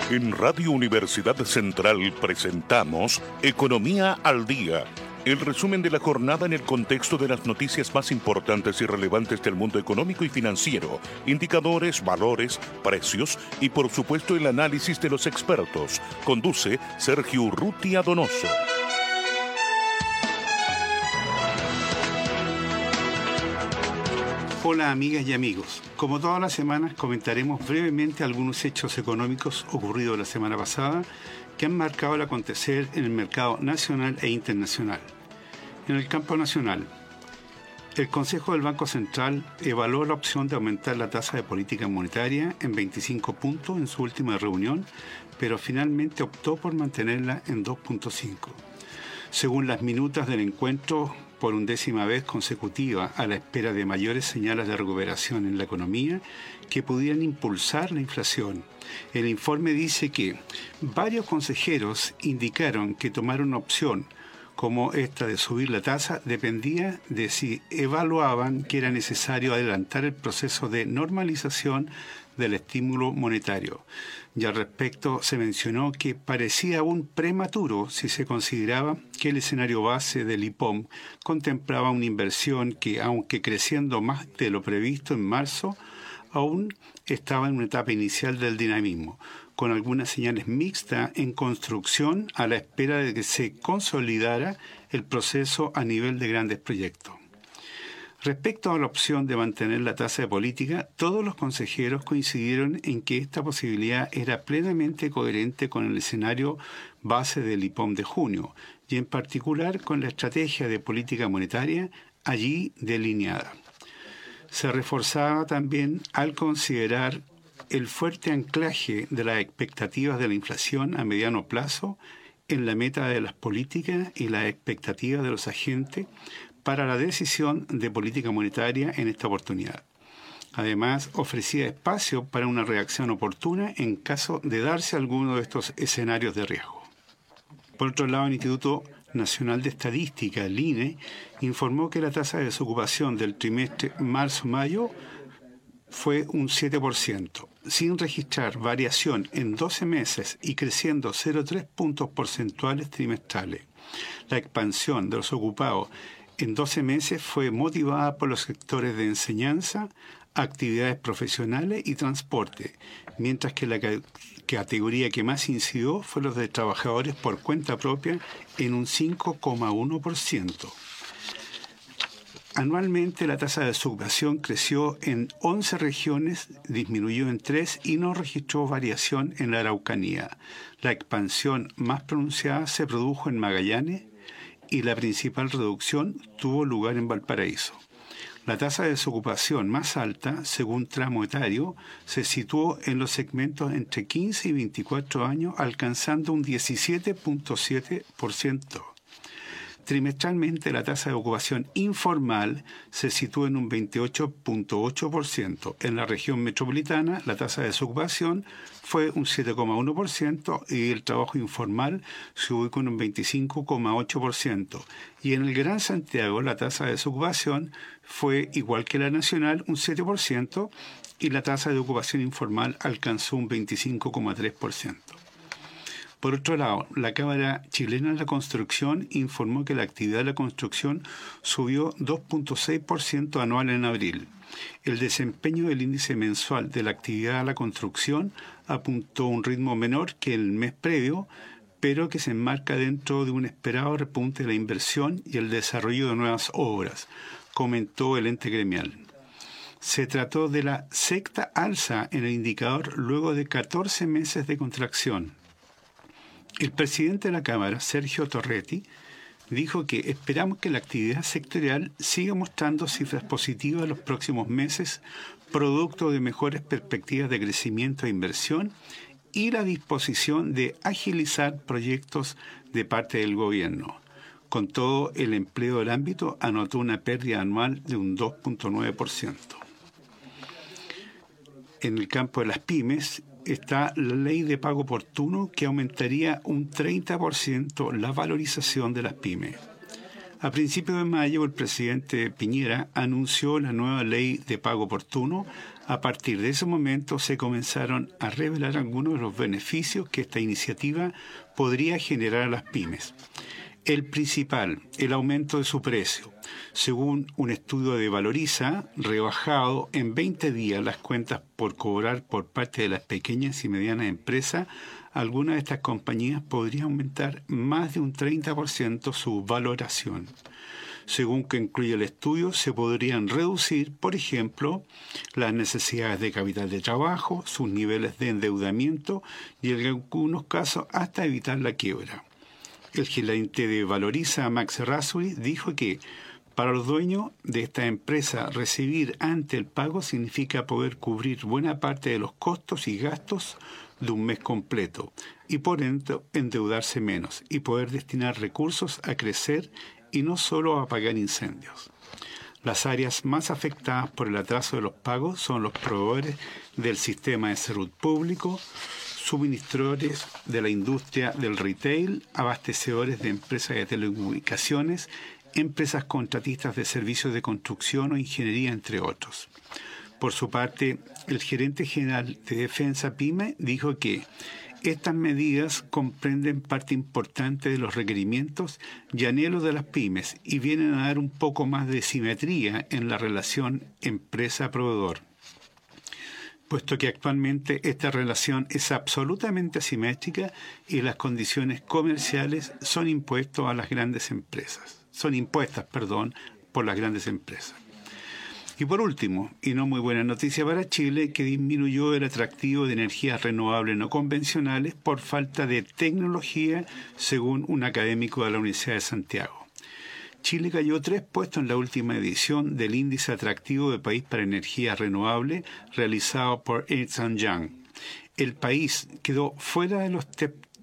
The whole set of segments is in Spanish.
En Radio Universidad Central presentamos Economía al Día, el resumen de la jornada en el contexto de las noticias más importantes y relevantes del mundo económico y financiero, indicadores, valores, precios y por supuesto el análisis de los expertos. Conduce Sergio Urrutia Donoso. Hola amigas y amigos, como todas las semanas comentaremos brevemente algunos hechos económicos ocurridos la semana pasada que han marcado el acontecer en el mercado nacional e internacional. En el campo nacional, el Consejo del Banco Central evaluó la opción de aumentar la tasa de política monetaria en 25 puntos en su última reunión, pero finalmente optó por mantenerla en 2.5. Según las minutas del encuentro, por 11ª vez consecutiva a la espera de mayores señales de recuperación en la economía que pudieran impulsar la inflación. El informe dice que varios consejeros indicaron que tomar una opción como esta de subir la tasa dependía de si evaluaban que era necesario adelantar el proceso de normalización del estímulo monetario. Y al respecto se mencionó que parecía aún prematuro si se consideraba que el escenario base del IPOM contemplaba una inversión que, aunque creciendo más de lo previsto en marzo, aún estaba en una etapa inicial del dinamismo, con algunas señales mixtas en construcción a la espera de que se consolidara el proceso a nivel de grandes proyectos. Respecto a la opción de mantener la tasa de política, todos los consejeros coincidieron en que esta posibilidad era plenamente coherente con el escenario base del IPOM de junio y en particular con la estrategia de política monetaria allí delineada. Se reforzaba también al considerar el fuerte anclaje de las expectativas de la inflación a mediano plazo en la meta de las políticas y las expectativas de los agentes para la decisión de política monetaria en esta oportunidad. Además, ofrecía espacio para una reacción oportuna en caso de darse alguno de estos escenarios de riesgo. Por otro lado, el Instituto Nacional de Estadística, el INE, informó que la tasa de desocupación del trimestre marzo-mayo fue un 7%, sin registrar variación en 12 meses y creciendo 0,3 puntos porcentuales trimestrales. La expansión de los ocupados en 12 meses fue motivada por los sectores de enseñanza, actividades profesionales y transporte, mientras que la categoría que más incidió fue los de trabajadores por cuenta propia en un 5,1%. Anualmente la tasa de desocupación creció en 11 regiones, disminuyó en 3 y no registró variación en la Araucanía. La expansión más pronunciada se produjo en Magallanes y la principal reducción tuvo lugar en Valparaíso. La tasa de desocupación más alta, según tramo etario, se situó en los segmentos entre 15 y 24 años, alcanzando un 17.7%. Trimestralmente, la tasa de ocupación informal se sitúa en un 28.8%. En la región metropolitana, la tasa de desocupación fue un 7,1% y el trabajo informal se ubicó en un 25,8%. Y en el Gran Santiago, la tasa de desocupación fue igual que la nacional, un 7%, y la tasa de ocupación informal alcanzó un 25,3%. Por otro lado, la Cámara Chilena de la Construcción informó que la actividad de la construcción subió 2.6% anual en abril. El desempeño del índice mensual de la actividad de la construcción apuntó a un ritmo menor que el mes previo, pero que se enmarca dentro de un esperado repunte de la inversión y el desarrollo de nuevas obras, comentó el ente gremial. Se trató de la sexta alza en el indicador luego de 14 meses de contracción. El presidente de la Cámara, Sergio Torretti, dijo que esperamos que la actividad sectorial siga mostrando cifras positivas en los próximos meses, producto de mejores perspectivas de crecimiento e inversión y la disposición de agilizar proyectos de parte del gobierno. Con todo, el empleo del ámbito anotó una pérdida anual de un 2.9%. En el campo de las pymes, está la ley de pago oportuno que aumentaría un 30% la valorización de las pymes. A principios de mayo, el presidente Piñera anunció la nueva ley de pago oportuno. A partir de ese momento se comenzaron a revelar algunos de los beneficios que esta iniciativa podría generar a las pymes. El principal, el aumento de su precio. Según un estudio de Valoriza, rebajado en 20 días las cuentas por cobrar por parte de las pequeñas y medianas empresas, algunas de estas compañías podrían aumentar más de un 30% su valoración. Según que incluye el estudio, se podrían reducir, por ejemplo, las necesidades de capital de trabajo, sus niveles de endeudamiento y en algunos casos hasta evitar la quiebra. El gerente de Valoriza, Max Errázuriz, dijo que para los dueños de esta empresa recibir ante el pago significa poder cubrir buena parte de los costos y gastos de un mes completo y por ende endeudarse menos y poder destinar recursos a crecer y no solo a apagar incendios. Las áreas más afectadas por el atraso de los pagos son los proveedores del sistema de salud público, suministradores de la industria del retail, abastecedores de empresas de telecomunicaciones, empresas contratistas de servicios de construcción o ingeniería, entre otros. Por su parte, el gerente general de Defensa PYME dijo que estas medidas comprenden parte importante de los requerimientos y anhelos de las pymes y vienen a dar un poco más de simetría en la relación empresa-proveedor, puesto que actualmente esta relación es absolutamente asimétrica y las condiciones comerciales son impuestas por las grandes empresas. Y por último, y no muy buena noticia para Chile, que disminuyó el atractivo de energías renovables no convencionales por falta de tecnología, según un académico de la Universidad de Santiago. Chile cayó 3 puestos en la última edición del Índice Atractivo de País para Energías Renovables realizado por Ernst & Young. El país quedó fuera de los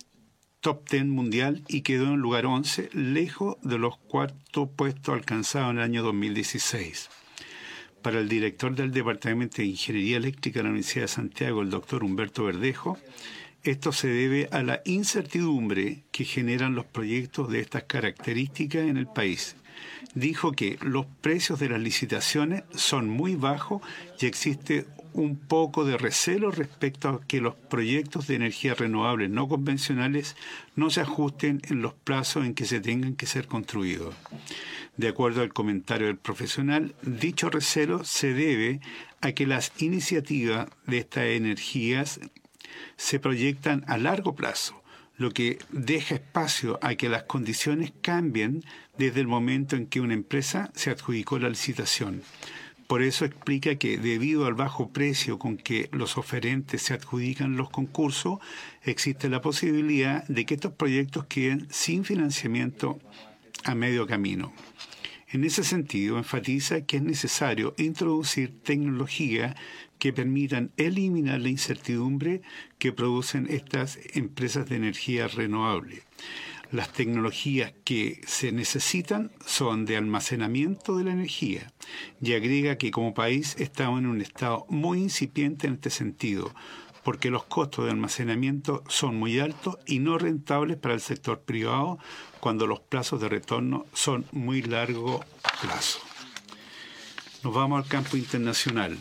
top 10 mundial y quedó en el lugar 11, lejos de los 4 puestos alcanzados en el año 2016. Para el director del Departamento de Ingeniería Eléctrica de la Universidad de Santiago, el doctor Humberto Verdejo, esto se debe a la incertidumbre que generan los proyectos de estas características en el país. Dijo que los precios de las licitaciones son muy bajos y existe un poco de recelo respecto a que los proyectos de energías renovables no convencionales no se ajusten en los plazos en que se tengan que ser construidos. De acuerdo al comentario del profesional, dicho recelo se debe a que las iniciativas de estas energías se proyectan a largo plazo, lo que deja espacio a que las condiciones cambien desde el momento en que una empresa se adjudicó la licitación. Por eso explica que debido al bajo precio con que los oferentes se adjudican los concursos, existe la posibilidad de que estos proyectos queden sin financiamiento a medio camino. En ese sentido, enfatiza que es necesario introducir tecnología que permitan eliminar la incertidumbre que producen estas empresas de energía renovable. Las tecnologías que se necesitan son de almacenamiento de la energía y agrega que como país estamos en un estado muy incipiente en este sentido, porque los costos de almacenamiento son muy altos y no rentables para el sector privado cuando los plazos de retorno son muy largo plazo. Nos vamos al campo internacional.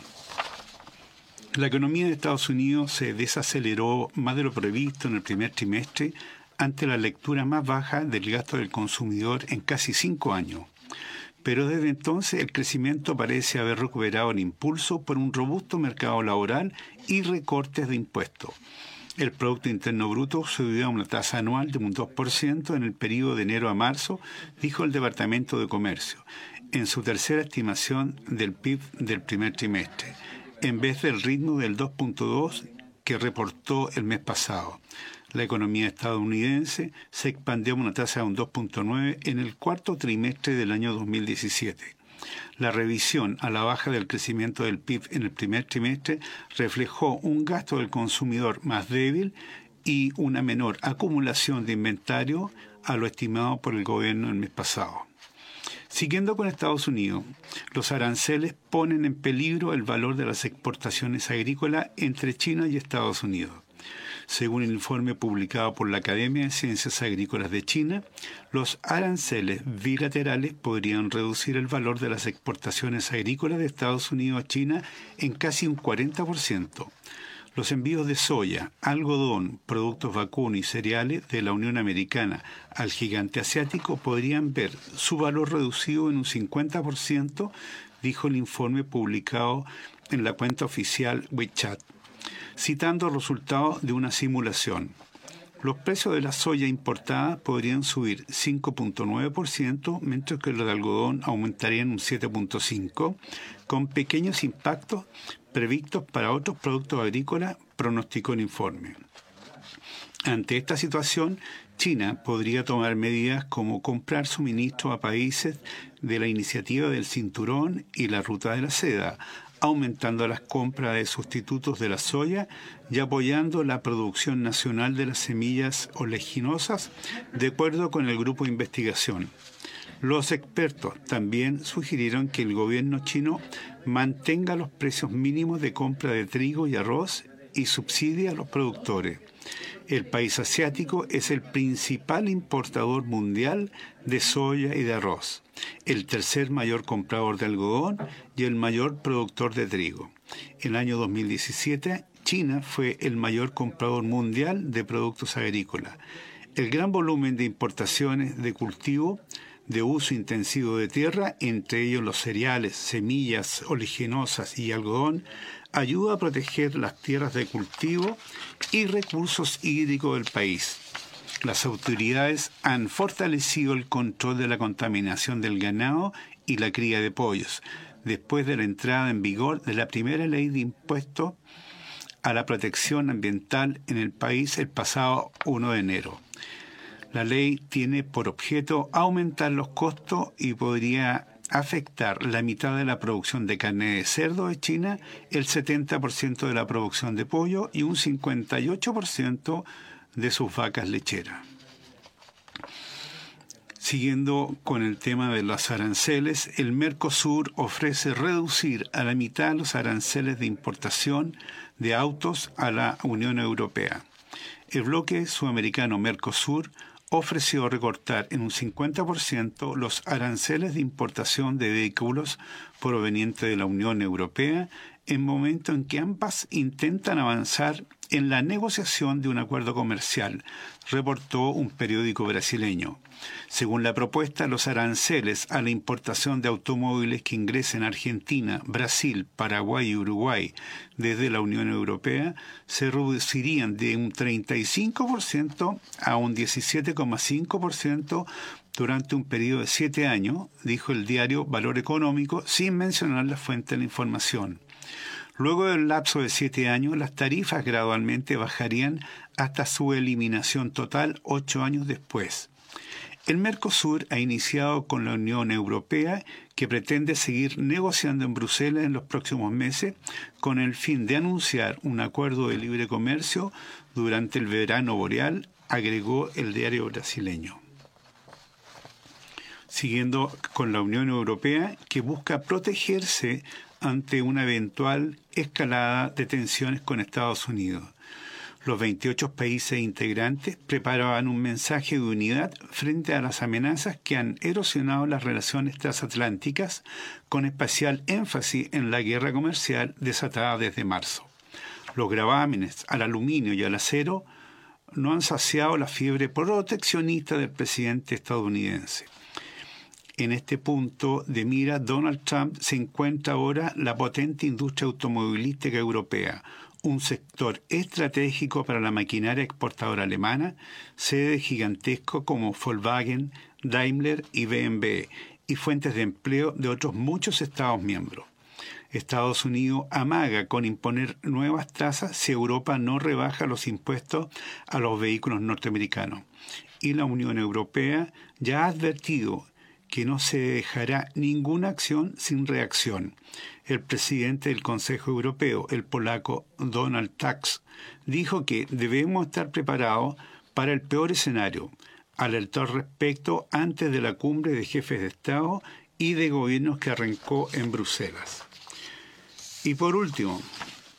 La economía de Estados Unidos se desaceleró más de lo previsto en el primer trimestre ante la lectura más baja del gasto del consumidor en casi 5 años. Pero desde entonces el crecimiento parece haber recuperado el impulso por un robusto mercado laboral y recortes de impuestos. El Producto Interno Bruto subió a una tasa anual de un 2% en el periodo de enero a marzo, dijo el Departamento de Comercio, en su tercera estimación del PIB del primer trimestre, en vez del ritmo del 2.2% que reportó el mes pasado. La economía estadounidense se expandió a una tasa de un 2.9% en el cuarto trimestre del año 2017. La revisión a la baja del crecimiento del PIB en el primer trimestre reflejó un gasto del consumidor más débil y una menor acumulación de inventario a lo estimado por el gobierno el mes pasado. Siguiendo con Estados Unidos, los aranceles ponen en peligro el valor de las exportaciones agrícolas entre China y Estados Unidos. Según el informe publicado por la Academia de Ciencias Agrícolas de China, los aranceles bilaterales podrían reducir el valor de las exportaciones agrícolas de Estados Unidos a China en casi un 40%. Los envíos de soya, algodón, productos vacunos y cereales de la Unión Americana al gigante asiático podrían ver su valor reducido en un 50%, dijo el informe publicado en la cuenta oficial WeChat, citando resultados de una simulación. Los precios de la soya importada podrían subir 5.9%, mientras que los de algodón aumentarían un 7.5%, con pequeños impactos previstos para otros productos agrícolas, pronosticó el informe. Ante esta situación, China podría tomar medidas como comprar suministros a países de la iniciativa del Cinturón y la Ruta de la Seda, aumentando las compras de sustitutos de la soya y apoyando la producción nacional de las semillas oleaginosas, de acuerdo con el grupo de investigación. Los expertos también sugirieron que el gobierno chino mantenga los precios mínimos de compra de trigo y arroz y subsidie a los productores. El país asiático es el principal importador mundial de soya y de arroz, el tercer mayor comprador de algodón y el mayor productor de trigo. En el año 2017, China fue el mayor comprador mundial de productos agrícolas. El gran volumen de importaciones de cultivo de uso intensivo de tierra, entre ellos los cereales, semillas oleaginosas y algodón, ayuda a proteger las tierras de cultivo y recursos hídricos del país. Las autoridades han fortalecido el control de la contaminación del ganado y la cría de pollos, después de la entrada en vigor de la primera ley de impuesto a la protección ambiental en el país el pasado 1 de enero. La ley tiene por objeto aumentar los costos y podría afectar la mitad de la producción de carne de cerdo de China, el 70% de la producción de pollo y un 58% de sus vacas lecheras. Siguiendo con el tema de los aranceles, el Mercosur ofrece reducir a la mitad los aranceles de importación de autos a la Unión Europea. El bloque sudamericano Mercosur ofreció recortar en un 50% los aranceles de importación de vehículos provenientes de la Unión Europea en momento en que ambas intentan avanzar en la negociación de un acuerdo comercial, reportó un periódico brasileño. Según la propuesta, los aranceles a la importación de automóviles que ingresen a Argentina, Brasil, Paraguay y Uruguay desde la Unión Europea se reducirían de un 35% a un 17,5% durante un periodo de 7 años, dijo el diario Valor Económico, sin mencionar la fuente de la información. Luego del lapso de 7 años, las tarifas gradualmente bajarían hasta su eliminación total 8 años después. El Mercosur ha iniciado con la Unión Europea, que pretende seguir negociando en Bruselas en los próximos meses con el fin de anunciar un acuerdo de libre comercio durante el verano boreal, agregó el diario brasileño. Siguiendo con la Unión Europea, que busca protegerse ante una eventual escalada de tensiones con Estados Unidos. Los 28 países integrantes preparaban un mensaje de unidad frente a las amenazas que han erosionado las relaciones transatlánticas, con especial énfasis en la guerra comercial desatada desde marzo. Los gravámenes al aluminio y al acero no han saciado la fiebre proteccionista del presidente estadounidense. En este punto de mira, Donald Trump se encuentra ahora la potente industria automovilística europea, un sector estratégico para la maquinaria exportadora alemana, sede de gigantescos como Volkswagen, Daimler y BMW, y fuentes de empleo de otros muchos Estados miembros. Estados Unidos amaga con imponer nuevas tasas si Europa no rebaja los impuestos a los vehículos norteamericanos. Y la Unión Europea ya ha advertido que no se dejará ninguna acción sin reacción. El presidente del Consejo Europeo, el polaco Donald Tusk, dijo que debemos estar preparados para el peor escenario. Alertó al respecto antes de la cumbre de jefes de Estado y de gobiernos que arrancó en Bruselas. Y por último,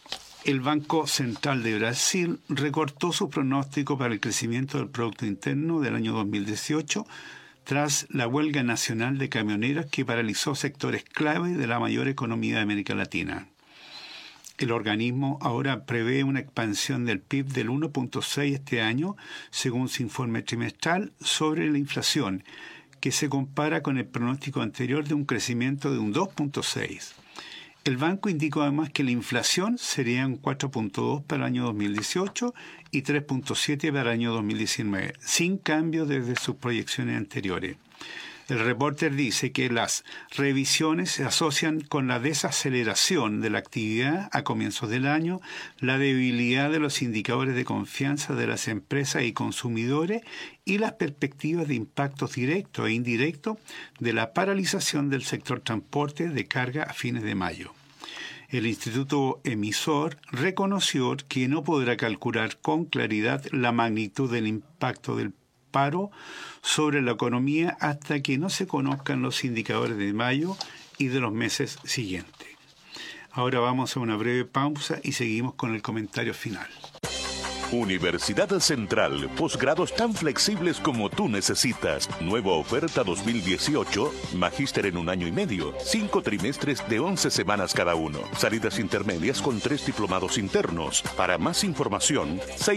El Banco Central de Brasil recortó su pronóstico para el crecimiento del Producto Interno del año 2018 tras la huelga nacional de camioneros que paralizó sectores clave de la mayor economía de América Latina. El organismo ahora prevé una expansión del PIB del 1.6 este año, según su informe trimestral sobre la inflación, que se compara con el pronóstico anterior de un crecimiento de un 2.6. El banco indicó además que la inflación sería un 4.2 para el año 2018 y 3.7 para el año 2019, sin cambio desde sus proyecciones anteriores. El reporter dice que las revisiones se asocian con la desaceleración de la actividad a comienzos del año, la debilidad de los indicadores de confianza de las empresas y consumidores y las perspectivas de impactos directos e indirectos de la paralización del sector transporte de carga a fines de mayo. El instituto emisor reconoció que no podrá calcular con claridad la magnitud del impacto del paro sobre la economía hasta que no se conozcan los indicadores de mayo y de los meses siguientes. Ahora vamos a una breve pausa y seguimos con el comentario final. Universidad Central, posgrados tan flexibles como tú necesitas. Nueva oferta 2018, magíster en 1 año y medio, 5 trimestres de 11 semanas cada uno. Salidas intermedias con 3 diplomados internos. Para más información,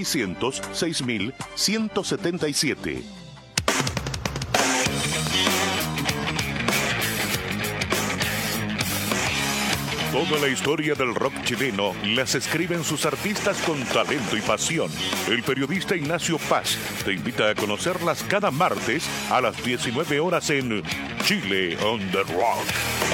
606.177. Toda la historia del rock chileno las escriben sus artistas con talento y pasión. El periodista Ignacio Paz te invita a conocerlas cada martes a las 19 horas en Chile on the Rock.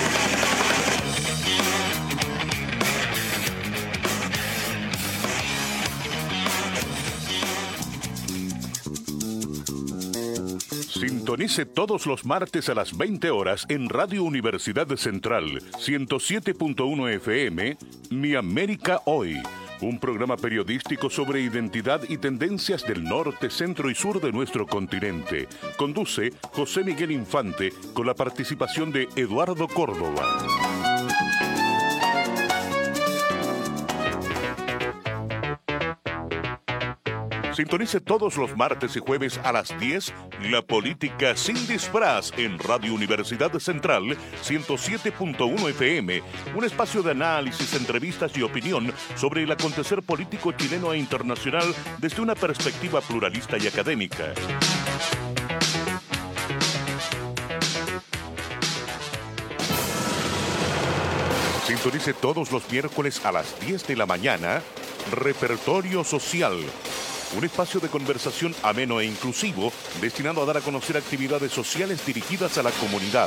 Sintonice todos los martes a las 20 horas en Radio Universidad Central, 107.1 FM, Mi América Hoy. Un programa periodístico sobre identidad y tendencias del norte, centro y sur de nuestro continente. Conduce José Miguel Infante con la participación de Eduardo Córdoba. Sintonice todos los martes y jueves a las 10 La Política Sin Disfraz en Radio Universidad Central 107.1 FM, un espacio de análisis, entrevistas y opinión sobre el acontecer político chileno e internacional desde una perspectiva pluralista y académica. Sintonice todos los miércoles a las 10 de la mañana Repertorio Social, un espacio de conversación ameno e inclusivo destinado a dar a conocer actividades sociales dirigidas a la comunidad.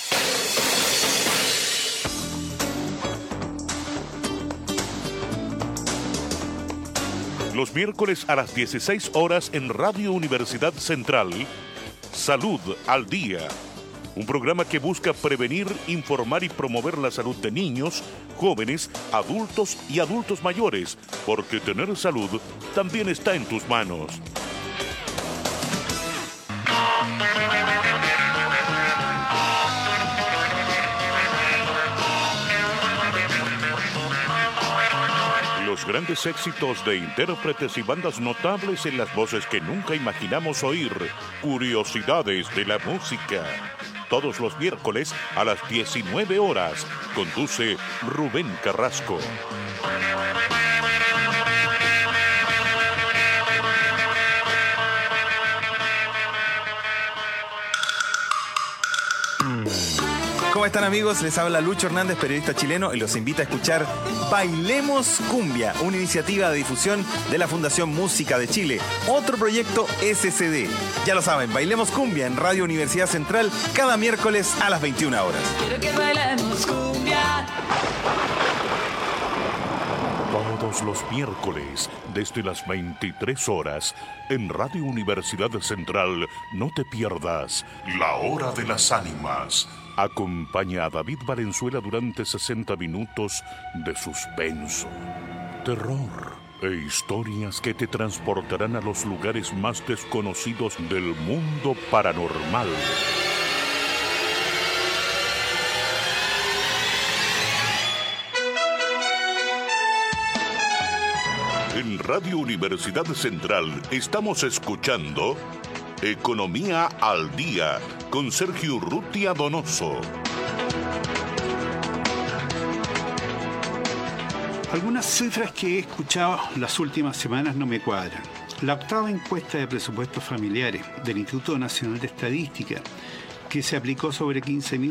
Los miércoles a las 16 horas en Radio Universidad Central, Salud al Día. Un programa que busca prevenir, informar y promover la salud de niños, jóvenes, adultos y adultos mayores, porque tener salud también está en tus manos. Los grandes éxitos de intérpretes y bandas notables en las voces que nunca imaginamos oír. Curiosidades de la música. Todos los miércoles a las 19 horas. Conduce Rubén Carrasco. ¿Cómo están, amigos? Les habla Lucho Hernández, periodista chileno, y los invita a escuchar Bailemos Cumbia, una iniciativa de difusión de la Fundación Música de Chile, otro proyecto SCD. Ya lo saben, Bailemos Cumbia en Radio Universidad Central cada miércoles a las 21 horas. Quiero que bailemos cumbia. Todos los miércoles, desde las 23 horas, en Radio Universidad Central, no te pierdas La Hora de las Ánimas. Acompaña a David Valenzuela durante 60 minutos de suspenso, terror e historias que te transportarán a los lugares más desconocidos del mundo paranormal. En Radio Universidad Central estamos escuchando Economía al Día con Sergio Urrutia Donoso. Algunas cifras que he escuchado las últimas semanas no me cuadran. La octava encuesta de presupuestos familiares del Instituto Nacional de Estadística, que se aplicó sobre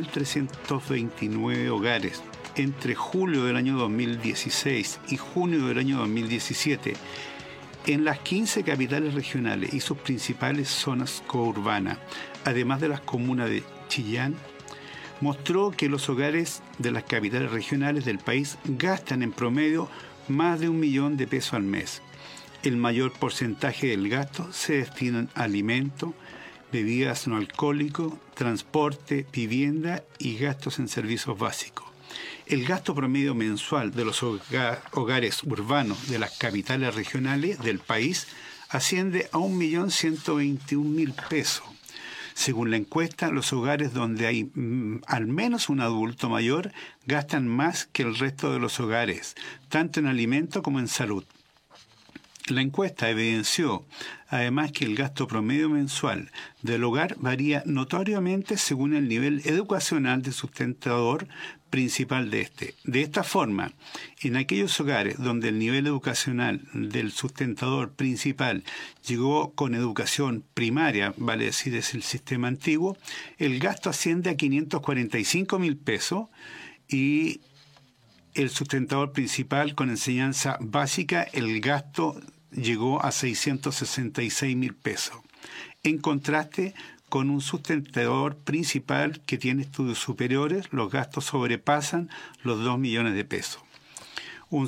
15.329 hogares entre julio del año 2016 y junio del año 2017, en las 15 capitales regionales y sus principales zonas courbanas, además de las comunas de Chillán, mostró que los hogares de las capitales regionales del país gastan en promedio más de 1 millón de pesos al mes. El mayor porcentaje del gasto se destina a alimentos, bebidas no alcohólicas, transporte, vivienda y gastos en servicios básicos. El gasto promedio mensual de los hogares urbanos de las capitales regionales del país asciende a 1.121.000 pesos. Según la encuesta, los hogares donde hay al menos un adulto mayor gastan más que el resto de los hogares, tanto en alimentos como en salud. La encuesta evidenció además que el gasto promedio mensual del hogar varía notoriamente según el nivel educacional del sustentador principal de este. De esta forma, en aquellos hogares donde el nivel educacional del sustentador principal llegó con educación primaria, vale decir, es el sistema antiguo, el gasto asciende a 545.000 pesos y el sustentador principal con enseñanza básica, el gasto llegó a 666.000 pesos. En contraste con un sustentador principal que tiene estudios superiores, los gastos sobrepasan los 2 millones de pesos. Un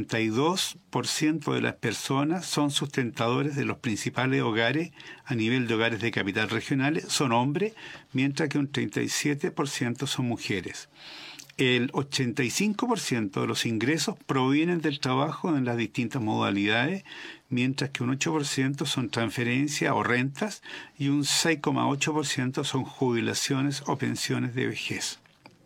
62% de las personas son sustentadores de los principales hogares a nivel de hogares de capital regionales, son hombres, mientras que un 37% son mujeres. El 85% de los ingresos provienen del trabajo en las distintas modalidades, mientras que un 8% son transferencias o rentas y un 6,8% son jubilaciones o pensiones de vejez.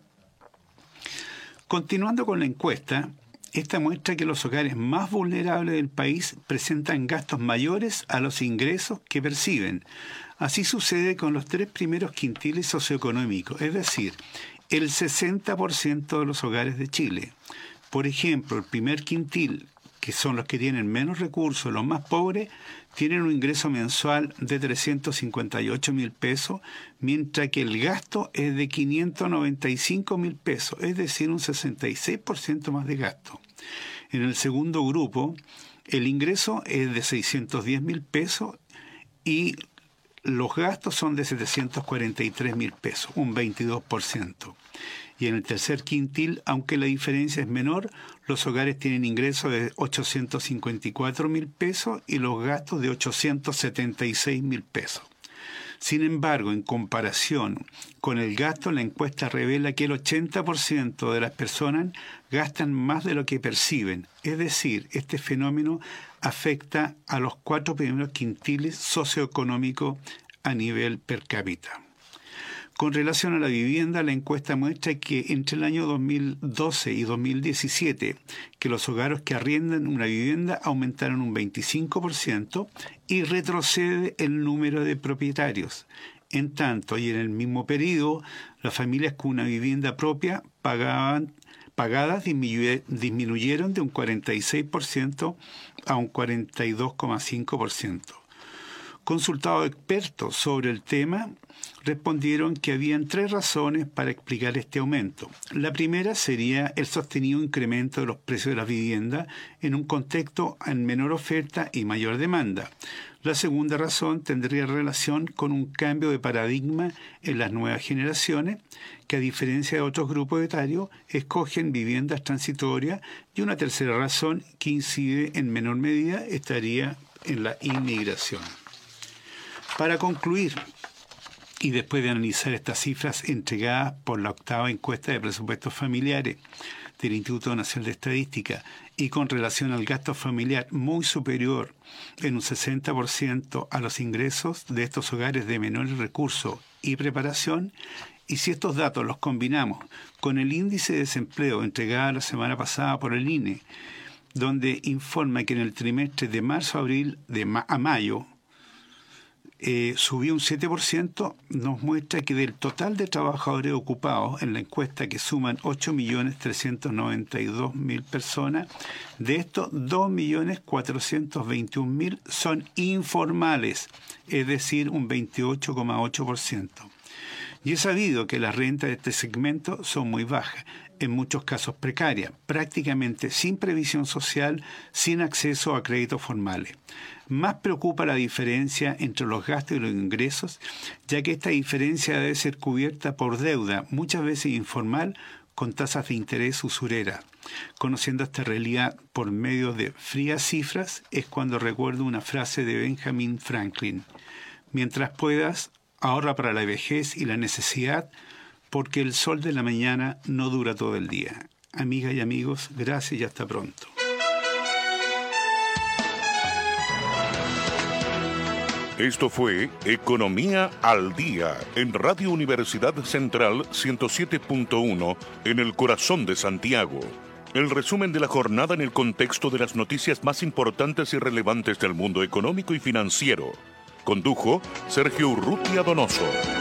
Continuando con la encuesta, esta muestra que los hogares más vulnerables del país presentan gastos mayores a los ingresos que perciben. Así sucede con los 3 primeros quintiles socioeconómicos, es decir, el 60% de los hogares de Chile. Por ejemplo, el primer quintil, que son los que tienen menos recursos, los más pobres, tienen un ingreso mensual de 358.000 pesos, mientras que el gasto es de 595.000 pesos, es decir, un 66% más de gasto. En el segundo grupo, el ingreso es de 610.000 pesos y los gastos son de 743.000 pesos, un 22%. Y en el tercer quintil, aunque la diferencia es menor, los hogares tienen ingresos de 854.000 pesos y los gastos de 876.000 pesos. Sin embargo, en comparación con el gasto, la encuesta revela que el 80% de las personas gastan más de lo que perciben. Es decir, este fenómeno afecta a los 4 primeros quintiles socioeconómicos a nivel per cápita. Con relación a la vivienda, la encuesta muestra que entre el año 2012 y 2017, que los hogares que arriendan una vivienda aumentaron un 25% y retrocede el número de propietarios. En tanto, y en el mismo periodo, las familias con una vivienda propia pagadas disminuyeron de un 46% a un 42,5%. Consultados expertos sobre el tema, respondieron que habían 3 razones para explicar este aumento. La primera sería el sostenido incremento de los precios de la vivienda en un contexto en menor oferta y mayor demanda. La segunda razón tendría relación con un cambio de paradigma en las nuevas generaciones, que a diferencia de otros grupos etarios, escogen viviendas transitorias, y una tercera razón que incide en menor medida estaría en la inmigración. Para concluir, y después de analizar estas cifras entregadas por la octava encuesta de presupuestos familiares del Instituto Nacional de Estadística y con relación al gasto familiar muy superior en un 60% a los ingresos de estos hogares de menores recursos y preparación, y si estos datos los combinamos con el índice de desempleo entregado la semana pasada por el INE, donde informa que en el trimestre de marzo a abril, a mayo, subió un 7%, nos muestra que del total de trabajadores ocupados en la encuesta, que suman 8.392.000 personas, de estos 2.421.000 son informales, es decir, un 28,8%. Y es sabido que las rentas de este segmento son muy bajas, en muchos casos precarias, prácticamente sin previsión social, sin acceso a créditos formales. Más preocupa la diferencia entre los gastos y los ingresos, ya que esta diferencia debe ser cubierta por deuda, muchas veces informal, con tasas de interés usureras. Conociendo esta realidad por medio de frías cifras, es cuando recuerdo una frase de Benjamin Franklin: mientras puedas, ahorra para la vejez y la necesidad, porque el sol de la mañana no dura todo el día. Amigas y amigos, gracias y hasta pronto. Esto fue Economía al Día en Radio Universidad Central 107.1 en el corazón de Santiago. El resumen de la jornada en el contexto de las noticias más importantes y relevantes del mundo económico y financiero. Condujo Sergio Urrutia Donoso.